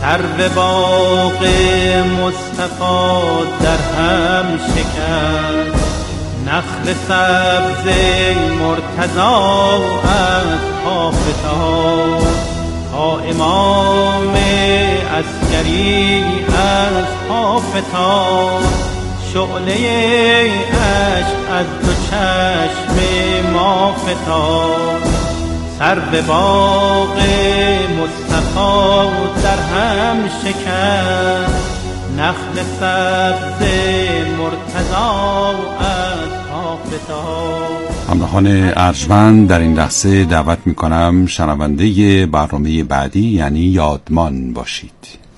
سرو باغ مصطفی در هم شکست، نخل سبز مرتضی از پا فتاد، تا امام عسکری از پا فتاد، شعله عشق از دو چشم ما فتاد، سرو باغ مصطفی در هم شکست، نخل سبز مرتضی از پا فتاد. همراهان ارجمند، در این لحظه دعوت میکنم شنونده برنامه بعدی یعنی یادمان باشید.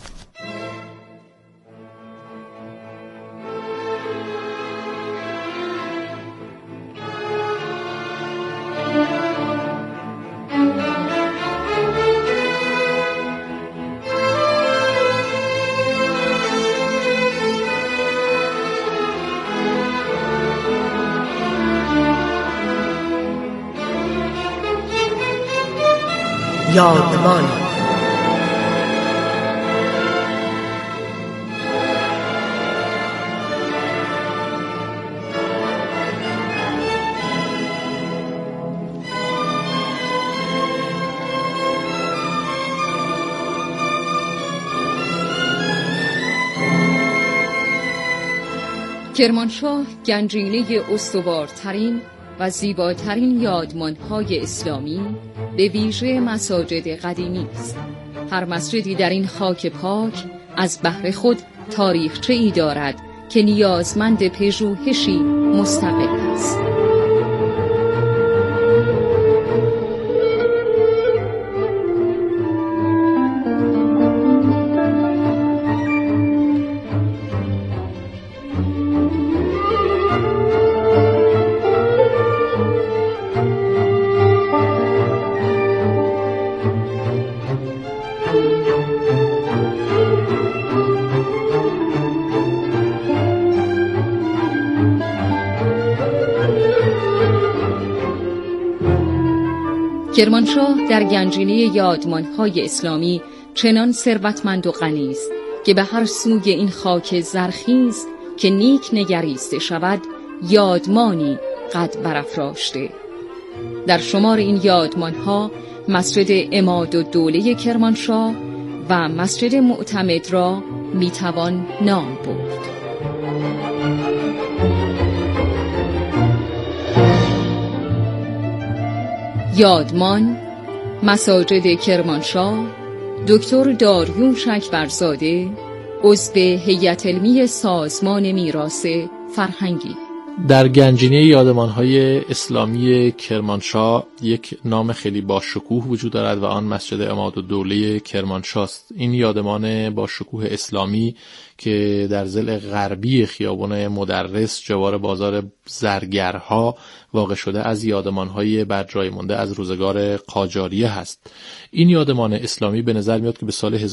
یادمان. کرمانشاه گنجینه استوارترین و زیباترین یادمان‌های اسلامی به ویژه مساجد قدیمی است. هر مسجدی در این خاک پاک از بهر خود تاریخچه‌ای دارد که نیازمند پژوهشی مستقل است. کرمانشاه در گنجینه یادمان‌های اسلامی چنان ثروتمند و غنی است که به هر سوی این خاک زرخیز که نیک نگریسته شود یادمانی قد برافراشته. در شمار این یادمان‌ها مسجد عمادالدوله کرمانشاه و مسجد معتمد را میتوان نام برد. یادمان مساجد کرمانشاه، دکتر داریوش اکبرزاده، عضو هیئت علمی سازمان میراث فرهنگی. در گنجینه یادمان‌های اسلامی کرمانشاه یک نام خیلی باشکوه وجود دارد و آن مسجد عمادالدوله کرمانشاه است. این یادمان باشکوه اسلامی که در ضلع غربی خیابان مدرس جوار بازار زرگرها واقع شده از یادمان‌های بر جای مانده از روزگار قاجاریه هست. این یادمان اسلامی به نظر میاد که به سال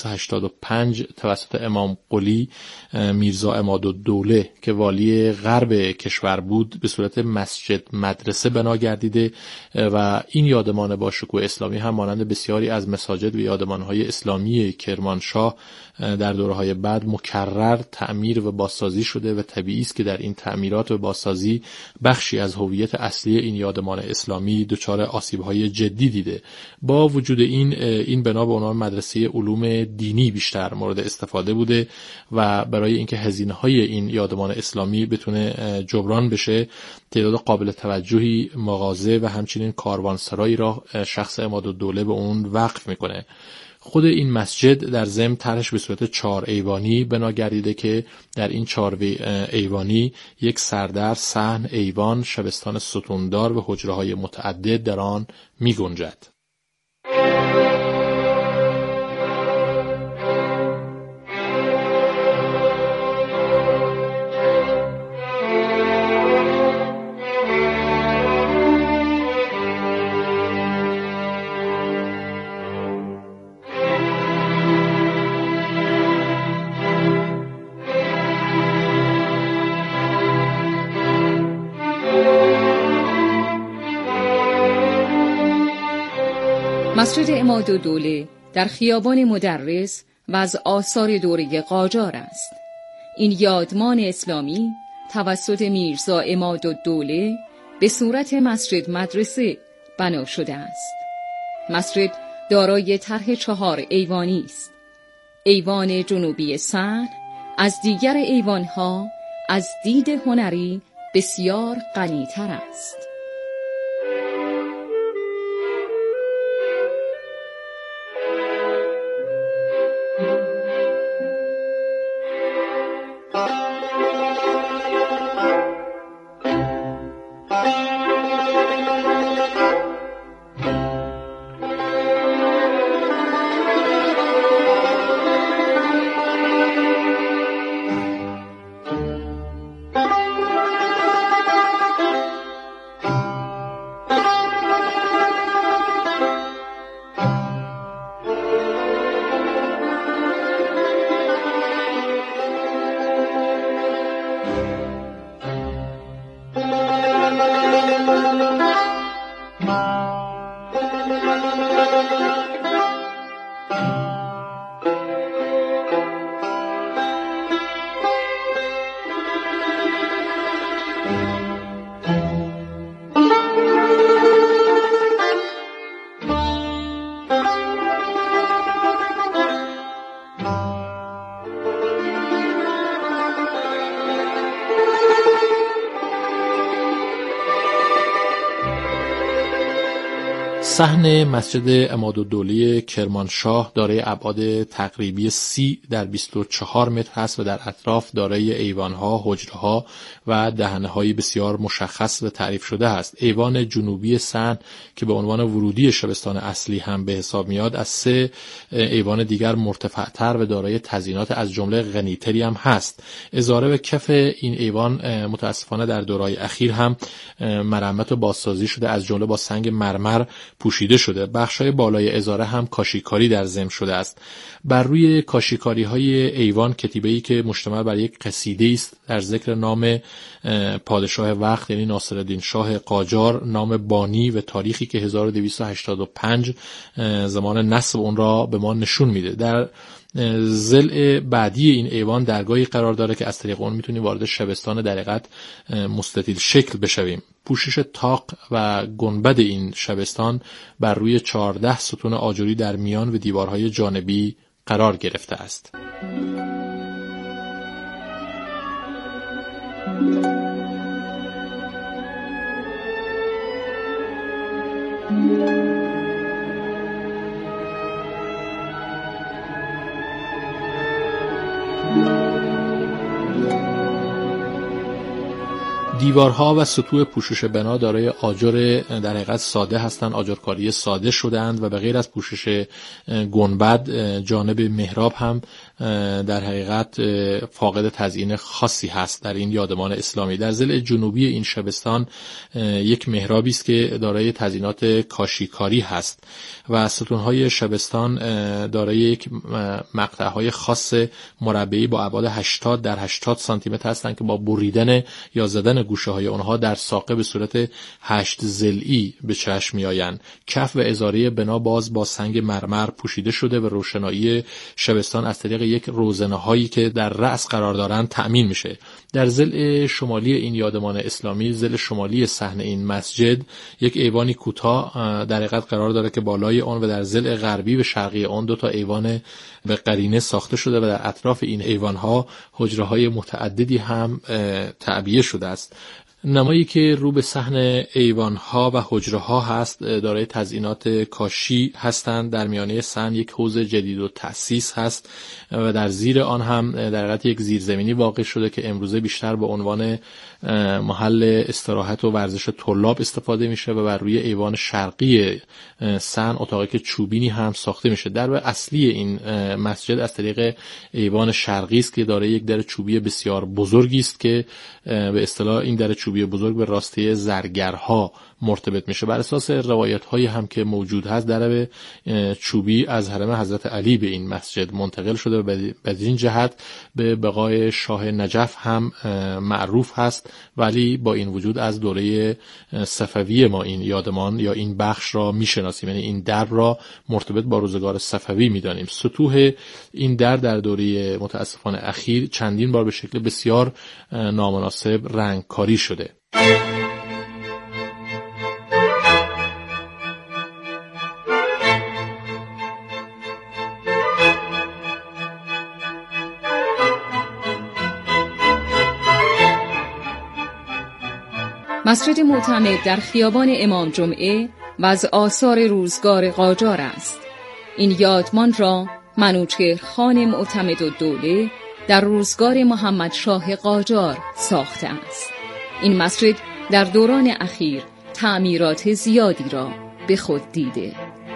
1285 توسط امام قلی میرزا عمادالدوله که والی غرب کشور بود به صورت مسجد مدرسه بنا گردیده و این یادمان با شکوه اسلامی هم مانند بسیاری از مساجد و یادمان‌های اسلامی کرمانشاه در دوره‌های بعد مکرر تعمیر و بازسازی شده و طبیعی است که در این تعمیرات و بازسازی بخشی از هویت اصلی این یادمان اسلامی دچار آسیب‌های جدی دیده. با وجود این بنا به عنوان مدرسه علوم دینی بیشتر مورد استفاده بوده و برای اینکه هزینه‌های این یادمان اسلامی بتونه جبران بشه تعداد قابل توجهی مغازه و همچنین کاروانسرایی را شخص عمادالدوله به اون وقف میکنه. خود این مسجد در ضمن طرحش به صورت 4 ایوانی بنا گردیده که در این 4 ایوانی یک سردر، صحن، ایوان، شبستان ستوندار و حجره‌های متعدد در آن می‌گنجد. مسجد عمادالدوله در خیابان مدرس و از آثار دوره قاجار است. این یادمان اسلامی توسط میرزا عمادالدوله به صورت مسجد مدرسه بنا شده است. مسجد دارای طرح 4 ایوانی است. ایوان جنوبی صحن از دیگر ایوانها از دید هنری بسیار غنی‌تر است. صحن مسجد عمادالدوله کرمانشاه دارای ابعاد تقریبی 30 در 24 متر است و در اطراف دارای ایوانها، حجره‌ها و دهنه‌های بسیار مشخص و تعریف شده است. ایوان جنوبی صحن که به عنوان ورودی شبستان اصلی هم به حساب میاد، از 3 ایوان دیگر مرتفع‌تر و دارای تزیینات از جمله غنی‌تری هم هست. ازاره و کف این ایوان متاسفانه در دوره‌های اخیر هم مرمت و بازسازی شده، از جمله با سنگ مرمر پوشیده شده. بخش‌های بالای ازاره هم کاشیکاری در ضم شده است. بر روی کاشیکاری‌های ایوان کتیبه‌ای که مشتمل بر یک قصیده است در ذکر نام پادشاه وقت یعنی ناصرالدین شاه قاجار، نام بانی و تاریخی که 1285 زمان نصب اون را به ما نشون میده. در ضلع بعدی این ایوان درگاهی قرار داره که از طریق اون میتونیم وارد شبستان در حقیقت مستطیل شکل بشویم. پوشش طاق و گنبد این شبستان بر روی 14 ستون آجری در میان و دیوارهای جانبی قرار گرفته است. دیوارها و سطوح پوشش بنا دارای آجر در حقیقت ساده هستند، آجرکاری ساده شده‌اند و به غیر از پوشش گنبد جانب محراب هم در حقیقت فاقد تزیین خاصی هست در این یادمان اسلامی. در ضلع جنوبی این شبستان یک محرابی است که دارای تزیینات کاشیکاری هست و ستونهای شبستان دارای یک مقطعهای خاص مربعی با ابعاد 80 در 80 سانتی متر هستند که با بریدن یا زدن گوشه های اونها در ساقه به صورت 8 ضلعی به چشم میآیند. کف و ازاره بنا باز با سنگ مرمر پوشیده شده و روشنایی شبستان از طریق یک روزنه هایی که در رأس قرار دارند تأمین میشه. در ضلع شمالی این یادمان اسلامی، ضلع شمالی صحن این مسجد، یک ایوانی کوتاه در حقیقت قرار داره که بالای آن و در ضلع غربی و شرقی آن 2 تا ایوان به قرینه ساخته شده و در اطراف این ایوانها حجره‌های متعددی هم تعبیه شده است. نمایی که رو به صحن ایوانها و حجره‌ها هست دارای تزیینات کاشی هستند. در میانه صحن یک حوض جدید و تأسیس هست و در زیر آن هم در حقیقت یک زیرزمینی واقع شده که امروزه بیشتر به عنوان محل استراحت و ورزش طلاب استفاده میشه و بر روی ایوان شرقی صحن اتاقی که چوبینی هم ساخته میشه. در اصلی این مسجد از طریق ایوان شرقی است که دارای یک در چوبی بسیار بزرگی است که به اصطلاح این در چوبی چوبی بزرگ به راسته زرگرها مرتبط میشه. بر اساس روایت هایی هم که موجود هست، درب چوبی از حرم حضرت علی به این مسجد منتقل شده و به این جهت به بقای شاه نجف هم معروف هست، ولی با این وجود از دوره صفوی ما این یادمان یا این بخش را میشناسیم، یعنی این در را مرتبط با روزگار صفوی میدانیم. سطوح این در دوره متاسفانه اخیر چندین بار به شکل بسیار نامناسب رنگکاری شده. مسجد معتمد در خیابان امام جمعه و از آثار روزگار قاجار است. این یادمان را منوچهر خان معتمدالدوله در روزگار محمد شاه قاجار ساخته است. این مسجد در دوران اخیر تعمیرات زیادی را به خود دیده.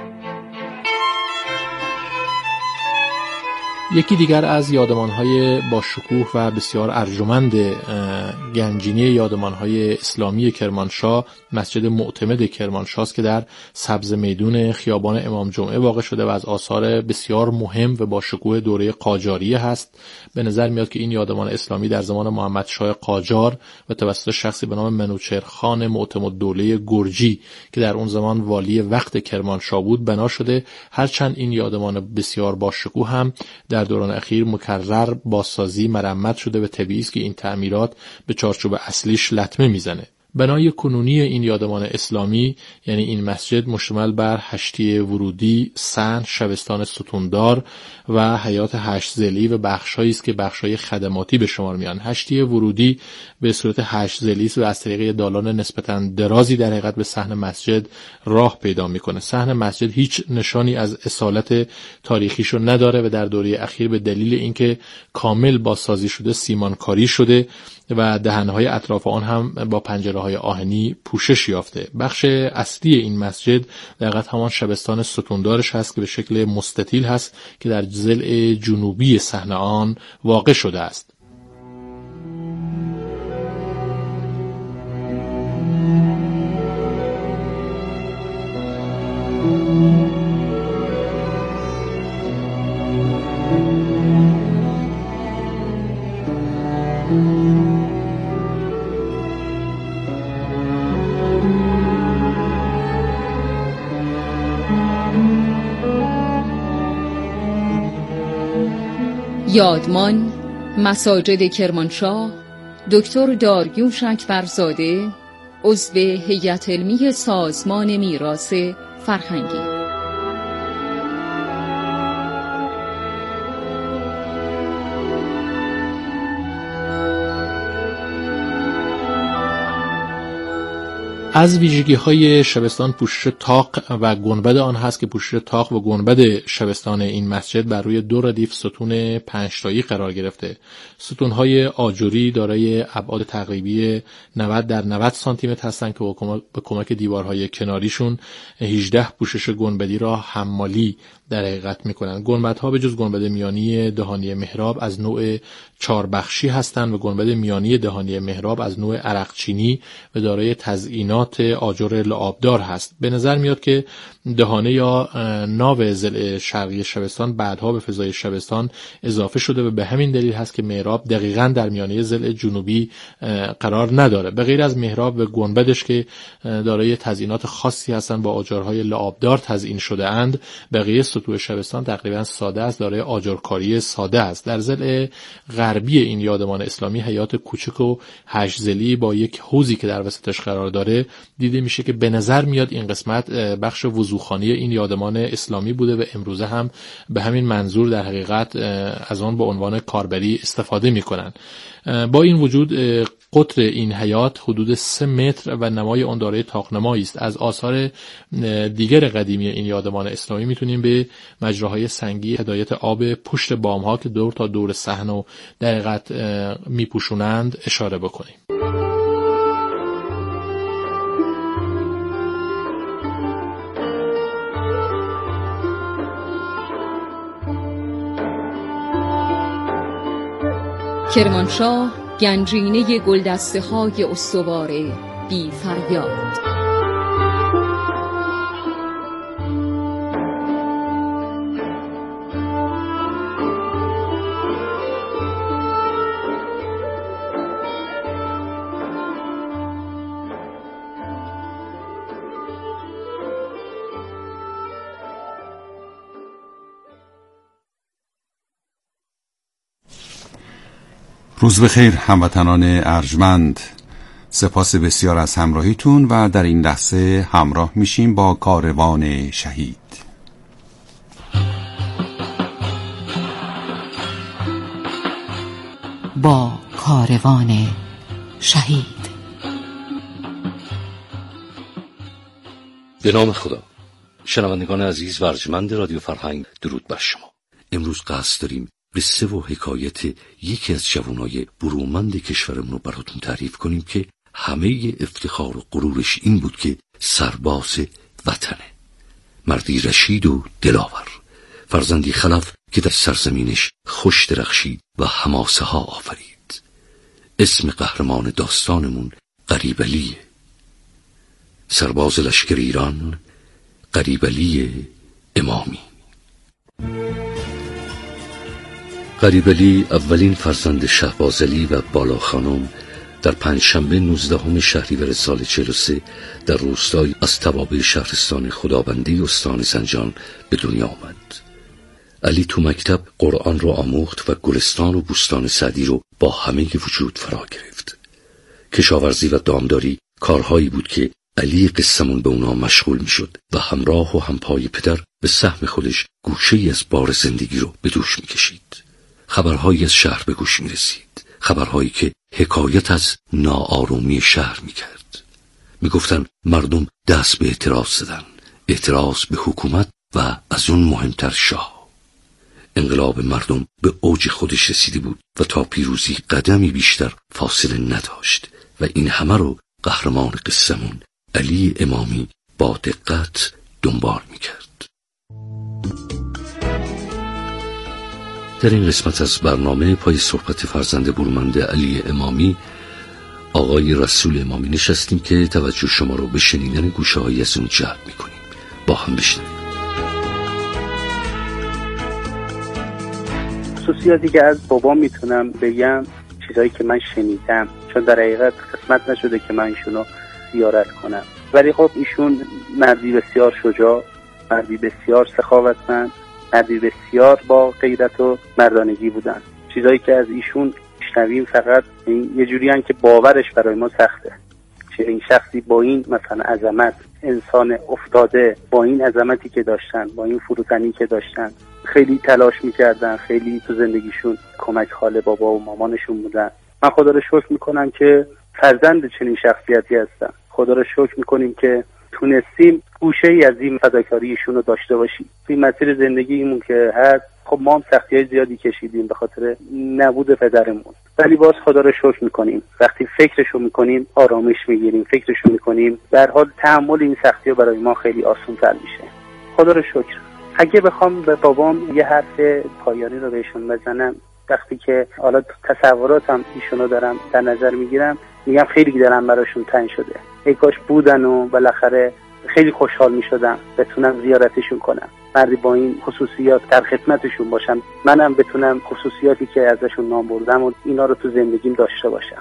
یکی دیگر از یادمان‌های با شکوه و بسیار ارجمند گنجینه یادمان‌های اسلامی کرمانشاه مسجد معتمد کرمانشاه است که در سبز میدون خیابان امام جمعه واقع شده و از آثار بسیار مهم و با شکوه دوره قاجاریه هست. به نظر میاد که این یادمان اسلامی در زمان محمد شاه قاجار و توسط شخصی به نام منوچهر خان معتمدالدوله گرجی که در اون زمان والی وقت کرمانشاه بود بنا شده. هرچند این یادمان بسیار با شکوه هم در دوران اخیر مکرر بازسازی مرمت شده و طبیعی است که این تعمیرات به چارچوب اصلیش لطمه میزنه. بنای کنونی این یادمان اسلامی یعنی این مسجد مشتمل بر هشتی ورودی، صحن، شبستان ستوندار و حیات 8 ضلعی و بخش‌هایی است که بخش‌های خدماتی به شمار میان. هشتی ورودی به صورت 8 ضلعی است و از طریق دالان نسبتاً درازی در حقیقت به صحن مسجد راه پیدا میکنه. صحن مسجد هیچ نشانی از اصالت تاریخیشو نداره و در دوره اخیر به دلیل اینکه کامل بازسازی شده سیمانکاری شده و دهنهای اطراف آن هم با پنجره‌های آهنی پوشش یافته. بخش اصلی این مسجد در حقیقت همان شبستان ستوندارش هست که به شکل مستطیل هست که در ضلع جنوبی صحن آن واقع شده است. یادمان مساجد کرمانشاه دکتر داریوش اکبرزاده عضو هیئت علمی سازمان میراث فرهنگی. از ویژگی‌های شبستان پوشش طاق و گنبد آن هست که پوشش طاق و گنبد شبستان این مسجد بر روی 2 ردیف ستون 5 تایی قرار گرفته. ستون‌های آجوری دارای ابعاد تقریبی 90 در 90 سانتی متر هستند که به کمک دیوارهای کناریشون 18 پوشش گنبدی را حمالی در حقیقت میکنن. گنبدها به جز گنبد میانی دهانی محراب از نوع 4 بخشی هستند و گنبد میانی دهانی محراب از نوع عرقچینی و دارای تزئینات آجر لعابدار هست. به نظر میاد که دهانه یا ناو ضلع شرقی شبستان بعدها به فضای شبستان اضافه شده و به همین دلیل هست که محراب دقیقاً در میانه ضلع جنوبی قرار نداره. به غیر از محراب و گنبدش که دارای تزئینات خاصی هستند با آجرهای لعابدار تزئین شده اند، بقیه سطوح شبستان تقریبا ساده است، دارای آجرکاری ساده است. در ضلع غربی این یادمان اسلامی حیات کوچک و 8 ضلعی با یک حوضی که در وسطش قرار داره دیده میشه که به نظر میاد این قسمت بخش وضوخانه این یادمان اسلامی بوده و امروزه هم به همین منظور در حقیقت از آن به عنوان کاربری استفاده میکنن. با این وجود قطر این حیات حدود 3 متر و نمای آن دارای طاق‌نمایی است. از آثار دیگر قدیمی این یادمان اسلامی میتونیم به مجراهای سنگی هدایت آب پشت بام‌ها که دور تا دور صحن و در حقیقت میپوشونند اشاره بکنیم. کرمانشاه گنجینه گلدسته های استوار بی فریاد. روز بخیر هموطنان ارجمند، سپاس بسیار از همراهیتون و در این لحظه همراه میشیم با کاروان شهید. با کاروان شهید. به نام خدا. شنوندگان عزیز و ارجمند رادیو فرهنگ، درود بر شما. امروز قصد داریم قصه و حکایت یکی از جوانای برومند کشورمون رو براتون تعریف کنیم که همه افتخار و غرورش این بود که سرباز وطنه، مردی رشید و دلاور، فرزندی خلف که در سرزمینش خوش درخشید و حماسه ها آفرید. اسم قهرمان داستانمون قریبعلیه، سرباز لشکر ایران، قریبعلی امامی. قریبعلی اولین فرزند شهباز علی و بالا خانم در پنجشنبه 19 شهریور سال 43 در روستای از توابع شهرستان خدابندی استان زنجان به دنیا آمد. علی تو مکتب قرآن رو آموخت و گلستان و بوستان سعدی رو با همه وجود فرا گرفت. کشاورزی و دامداری کارهایی بود که علی قسمون به اونا مشغول می شد و همراه و همپای پدر به سهم خودش گوشه‌ای از بار زندگی رو به دوش می کشید. خبرهایی از شهر به گوش می رسید، خبرهایی که حکایت از ناآرومی شهر می کرد. می گفتن مردم دست به اعتراض زدن، اعتراض به حکومت و از اون مهمتر شاه. انقلاب مردم به اوج خودش رسیده بود و تا پیروزی قدمی بیشتر فاصله نداشت و این همه رو قهرمان قصه‌مون علی امامی با دقت دنبال می کرد. در این قسمت از برنامه پای صحبت فرزند برومند علی امامی آقای رسول امامی نشستیم که توجه شما رو به شنیدن گوشه‌هایی از اون جلب می‌کنیم. با هم بشنویم. خصوصیاتی که از بابام میتونم بگم چیزایی که من شنیدم، چون در حقیقت قسمت نشده که من ایشونو زیارت کنم، ولی خب ایشون مردی بسیار شجاع، مردی بسیار سخاوتمند، مردی بسیار با غیرت و مردانگی بودن. چیزایی که از ایشون شنویم فقط یه جوری هن که باورش برای ما سخته. این شخصی با این مثلا عظمت، انسان افتاده، با این عظمتی که داشتن، با این فروتنی که داشتن، خیلی تلاش میکردن، خیلی تو زندگیشون کمک خاله بابا و مامانشون بودن. من خدا رو شکر میکنم که فرزند چنین شخصیتی هستم. خدا رو شکر میکنیم که تونستیم گوشه ای از این فداکاری ایشون رو داشته باشیم. این مسیر زندگیمون که هست، خب ما هم سختی‌های زیادی کشیدیم به خاطر نبود پدرمون، ولی باز خدا رو شکر میکنیم. وقتی فکرشو میکنیم آرامش میگیریم، فکرشو میکنیم، در حال تحمل این سختی‌ها برای ما خیلی آسان‌تر میشه. خدا رو شکر. اگه بخوام به بابام یه حرف پایانی رو بهشون بزنم، وقتی که حالا تصوراتم ایشونو دارم در نظر میگیرم، میگم خیلی دلم براشون تنگ شده. ای کاش بودن و بالاخره خیلی خوشحال میشدم بتونم زیارتشون کنم، مردی با این خصوصیات در خدمتشون باشم، منم بتونم خصوصیاتی که ازشون نام بردم و اینا رو تو زندگیم داشته باشم.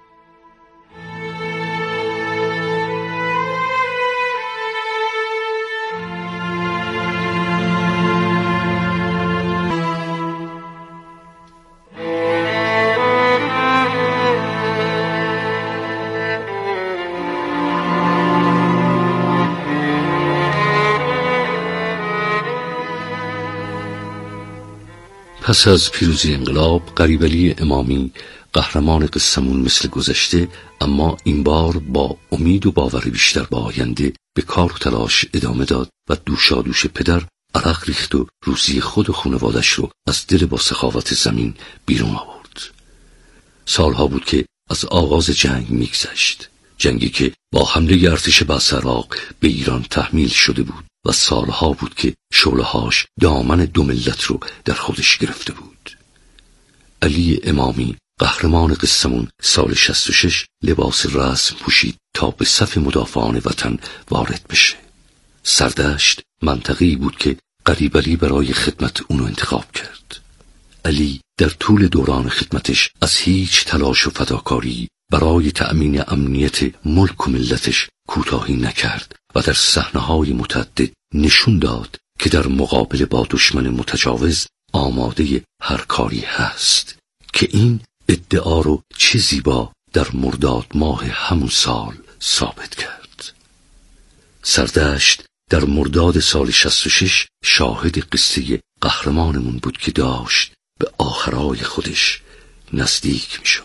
پس از پیروزی انقلاب، قریبعلی امامی قهرمان قصه‌مون مثل گذشته، اما این بار با امید و باور بیشتر به آینده به کار و تلاش ادامه داد و دوشادوش پدر عرق ریخت و روزی خود و خانوادش رو از دل با سخاوت زمین بیرون آورد. سالها بود که از آغاز جنگ میگذشت، جنگی که با حمله ارتش باسراق به ایران تحمیل شده بود و سالها بود که شعله‌هاش دامن دو ملت رو در خودش گرفته بود. علی امامی قهرمان قصه‌مون سال 66 لباس رسم پوشید تا به صف مدافعان وطن وارد بشه. سردشت منطقه‌ای بود که قریبعلی برای خدمت اونو انتخاب کرد. علی در طول دوران خدمتش از هیچ تلاش و فداکاری برای تأمین امنیت ملک و ملتش کوتاهی نکرد و در صحنه‌های متعدد نشون داد که در مقابله با دشمن متجاوز آماده هر کاری هست، که این ادعا رو چه زیبا در مرداد ماه همون سال ثابت کرد. سردشت در مرداد سال 66 شاهد قصه قهرمانمون بود که داشت به آخرای خودش نزدیک می شد.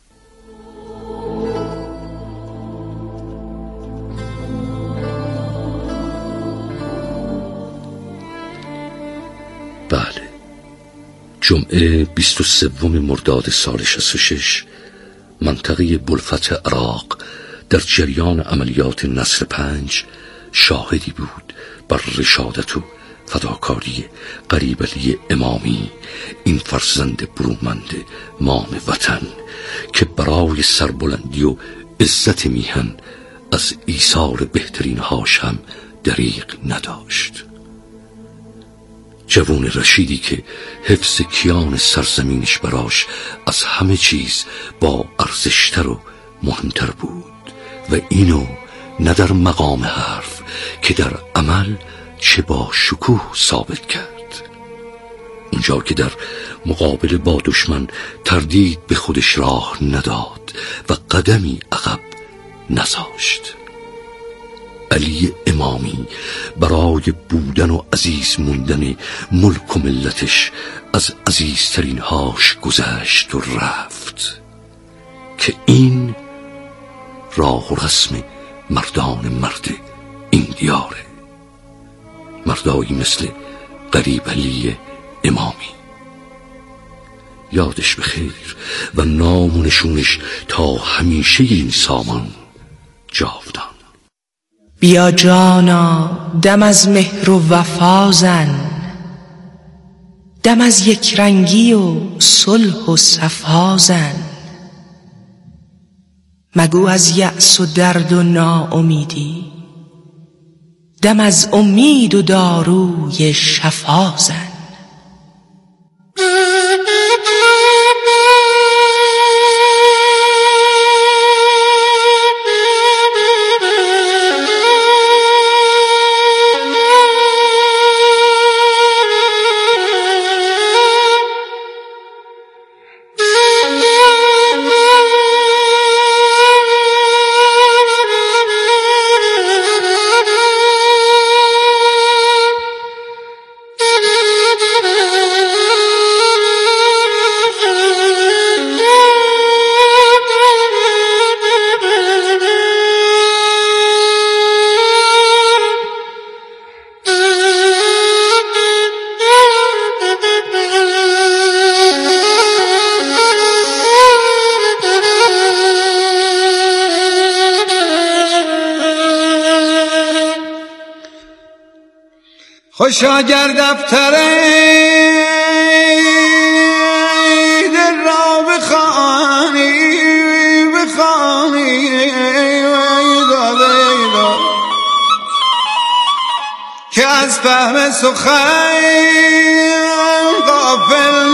بله، جمعه 23 مرداد سال 66 منطقه بلفتح عراق در جریان عملیات نصر 5 شاهدی بود بر رشادت و فداکاری قریبعلی امامی، این فرزند برومند مام وطن که برای سربلندی و عزت میهن از ایثار بهترین هاش هم دریغ نداشت. جوان رشیدی که حفظ کیان سرزمینش براش از همه چیز با ارزشتر و مهمتر بود و اینو نه در مقام حرف که در عمل چه با شکوه ثابت کرد. اونجا که در مقابله با دشمن تردید به خودش راه نداد و قدمی عقب نذاشت. علی امامی برای بودن و عزیز موندن ملک و ملتش از عزیزترین هاش گذشت و رفت، که این راه و رسم مردان مرد این دیاره، مردایی مثل قریبعلی امامی. یادش بخیر و نام و نشونش تا همیشه این سامان جاودان. بیا جانا دم از مهر و وفا زن، دم از یک رنگی و صلح و صفا زن. مگو از یأس و درد و ناامیدی، دم از امید و داروی شفا زن. خوش اگر دفتر دل را بخوانی که از فهم سخن غافل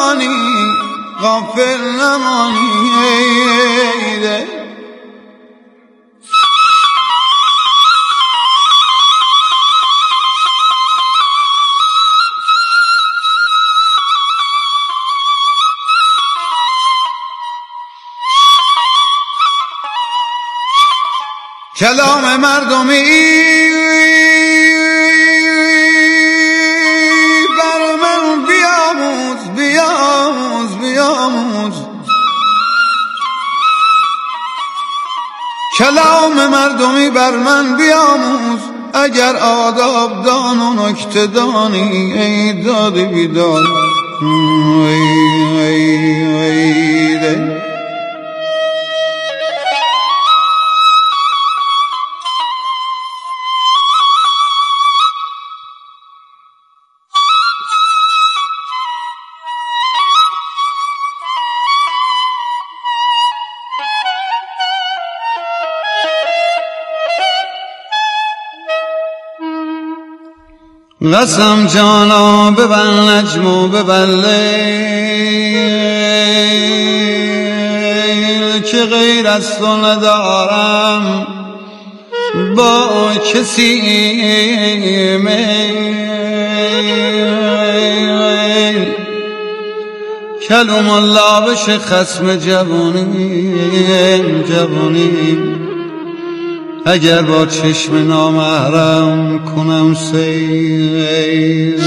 نمانی کلام مردمی بر من بیاموز کلام مردمی بر من بیاموز، اگر آداب دان و نکته دانی ای داد بیداد قسم جانا ببل نجم و ببل لیل که غیر از تو ندارم با کسی میل. کلم الله بشه خصم جوانی اگر با چشم نامحرم کنم سیر.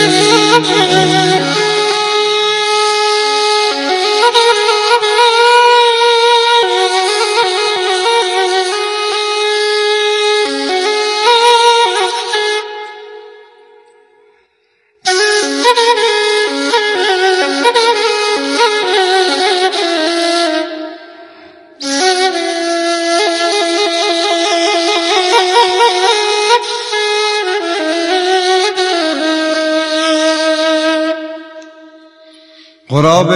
غراب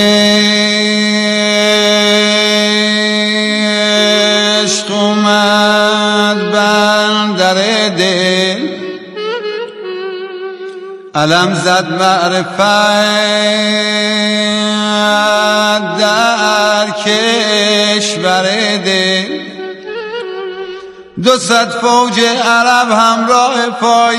عشق اومد بندر دل، علم زد معرفت در کشور دل. 200 فوج عرب همراه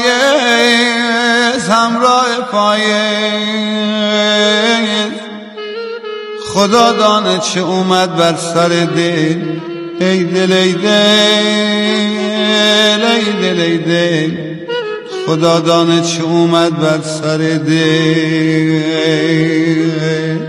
فایز خدا دانه چه اومد بر سر دل. ای دل ای دل ای دل ای دل خدا دانه چه اومد بر سر دل.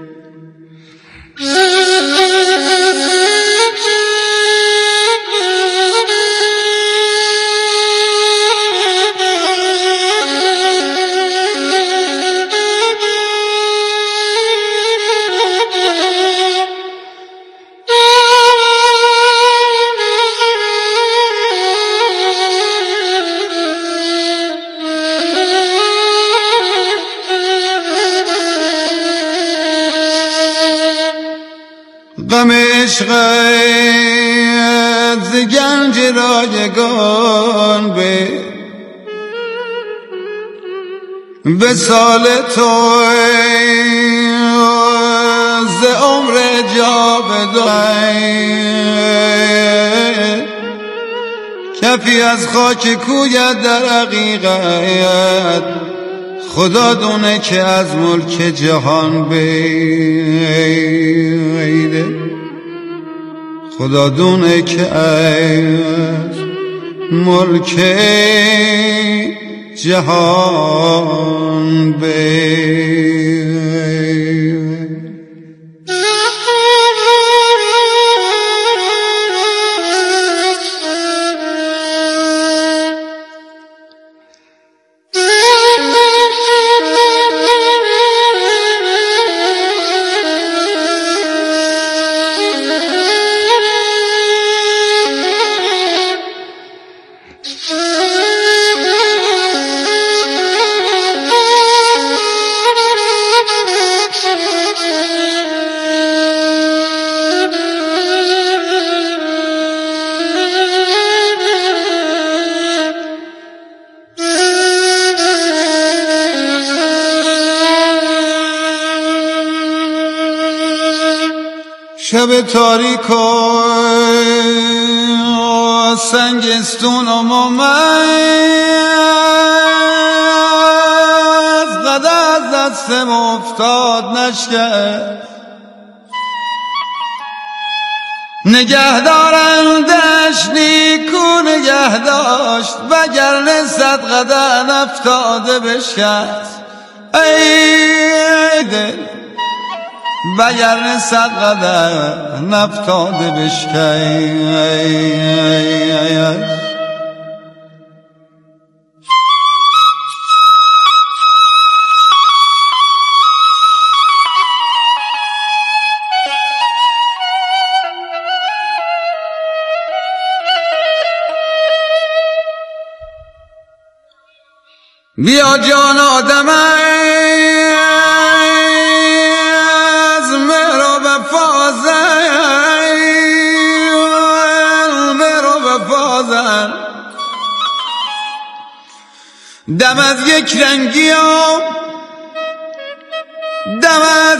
غم عشقت ز گنج رایگان به سال تو ز عمر جاودان. کفی از خاک کویت در حقیقت خدا دونه که از ملک جهان بیده. خدا دونه که از ملک جهان بیده. شب تاریک و سنگستون و ممیز قد از دستم افتاد نشکست. نگهدارندش نیکو نگه داشت وگرنه 100 قدم افتاده بشکست. ای دل وگرنه 100 قدم افتاده بشکست. بیا جان آدم از مهر و وفا زن دم از یک رنگی ها، دم از